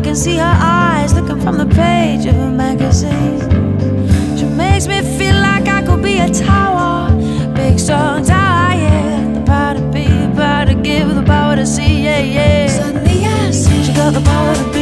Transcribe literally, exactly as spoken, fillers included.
can see her eyes looking from the page of a magazine. She makes me feel like I could be a tower, big strong tower, yeah. The power to be, the power to give, the power to see, yeah, yeah. Suddenly I see she got the power to be.